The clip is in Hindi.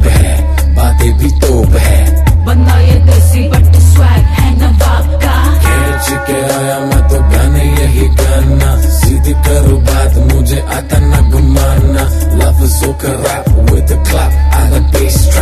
है, बातें भी तोप है, बंदा ये देसी बट स्वैग है नवाब का। खींच के आया मैं तो गाने यही गाना, सीधी करो बात मुझे आता न घुमाना, लफ्जों का rap with a clap and a bass track।